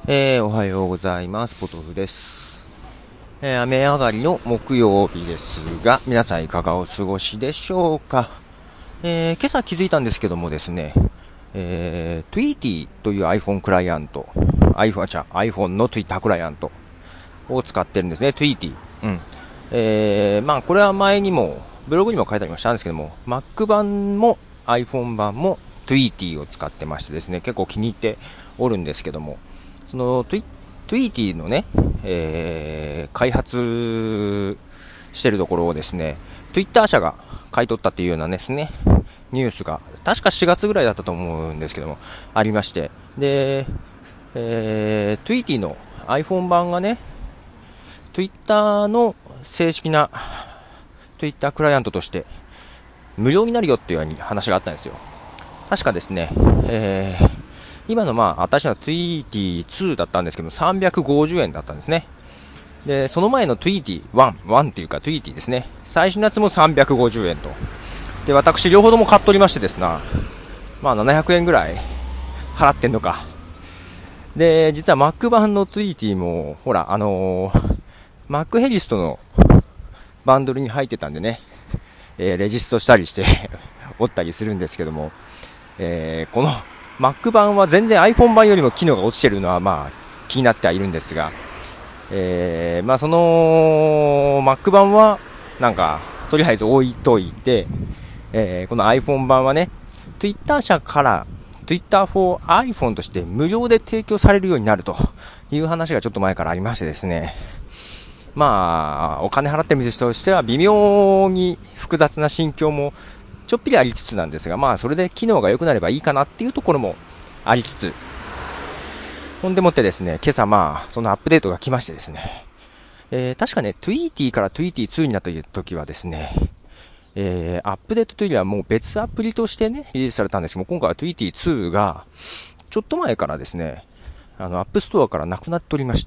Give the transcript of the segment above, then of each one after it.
おはようございます。ポトフです。雨上がりの木曜日ですが、皆さんいかがお過ごしでしょうか。今朝気づいたんですけどもですね、Tweety という iPhone クライアント、iPhone の Twitter クライアントを使ってるんですね、Tweety。これは前にも、ブログにも書いてありましたんですけども、Mac 版も iPhone 版も Tweety を使ってましてですね、結構気に入っておるんですけども、そのTweety のね、開発してるところをですね、Twitter 社が買い取ったっていうようなですね、ニュースが、確か4月ぐらいだったと思うんですけども、ありまして、で、Tweety の iPhone 版がね、Twitter の正式な Twitter クライアントとして無料になるよっていう話があったんですよ。確かですね、今の私の Tweety2 だったんですけど350円だったんですね。で、その前の Tweety1 っていうか Tweety ですね。最初のやつも350円と。で、私両方とも買っとりましてですな。700円ぐらい払ってんのか。で、実は Mac 版の Tweety も、ほら、Mac ヘリストのバンドルに入ってたんでね、レジストしたりしておったりするんですけども、このMac 版は全然 iPhone 版よりも機能が落ちてるのは気になってはいるんですが、その Mac 版はとりあえず置いといて、この iPhone 版はね Twitter 社から Twitter for iPhone として無料で提供されるようになるという話がちょっと前からありましてですね、お金払ってる店としては微妙に複雑な心境もちょっぴりありつつなんですが、それで機能が良くなればいいかなっていうところもありつつ、ほんでもってですね、今朝そのアップデートが来ましてですね、確かね、Tweety から Tweety2 になった時はですね、アップデートというよりはもう別アプリとしてね、リリースされたんですけども、今回は Tweety2 が、ちょっと前からですね、アップストアからなくなっておりまして、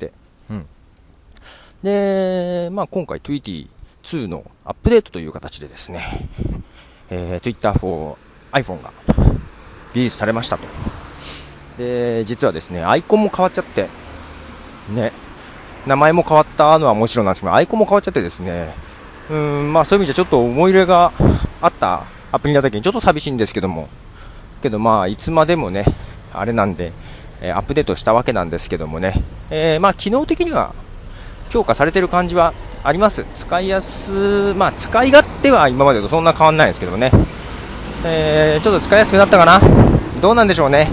で、今回 Tweety2 のアップデートという形でですね、Twitter for iPhone がリリースされましたと。で、実はですね、アイコンも変わっちゃって、ね、名前も変わったのはもちろんなんですけど、アイコンも変わっちゃってですね、そういう意味じゃちょっと思い入れがあったアプリなだけにちょっと寂しいんですけども、いつまでもね、あれなんで、アップデートしたわけなんですけどもね、機能的には強化されてる感じはあります。使い勝手は今までとそんな変わんないですけどもね、ちょっと使いやすくなったかな、どうなんでしょうね。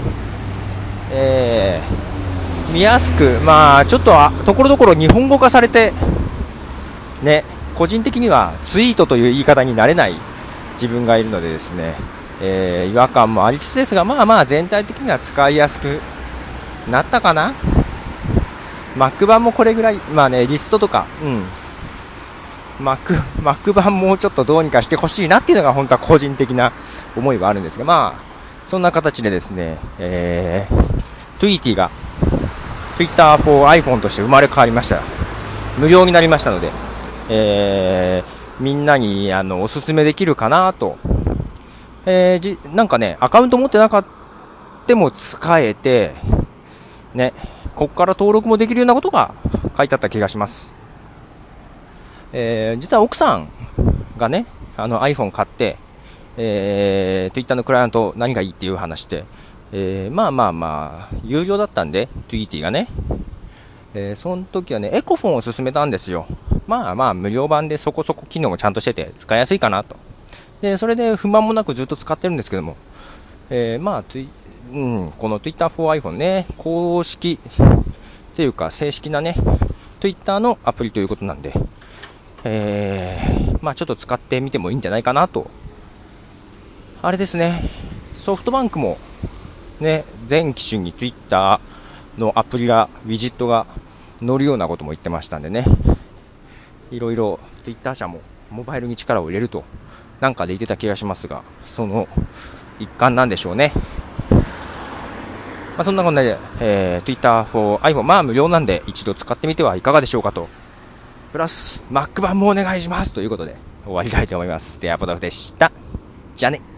見やすく、ちょっとところどころ日本語化されてね、個人的にはツイートという言い方になれない自分がいるのでですね、違和感もありつつですが、全体的には使いやすくなったかな。Mac 版もこれぐらい、リストとか、Mac 版もうちょっとどうにかしてほしいなっていうのが本当は個人的な思いはあるんですが、そんな形でですね、Tweety が Twitter for iPhone として生まれ変わりました。無料になりましたので、みんなにおすすめできるかなと。アカウント持ってなかったも使えて、ね、ここから登録もできるようなことが書いてあった気がします。実は奥さんがね、iPhone 買って、Twitter のクライアント何がいいっていう話で、有料だったんで Tweety がね、その時はねエコフォンを勧めたんですよ。無料版でそこそこ機能もちゃんとしてて使いやすいかなと。でそれで不満もなくずっと使ってるんですけども、この Twitter for iPhone ね、公式っていうか正式なね Twitter のアプリということなんで、ちょっと使ってみてもいいんじゃないかなと。あれですね、ソフトバンクもね、全機種に Twitter のアプリがウィジットが乗るようなことも言ってましたんでね、いろいろ Twitter 社もモバイルに力を入れるとで言ってた気がしますが、その一環なんでしょうね。そんなこんなで、Twitter for iPhone 無料なんで一度使ってみてはいかがでしょうかと。プラス Mac 版もお願いしますということで終わりたいと思います。ではポトフでした。じゃあね。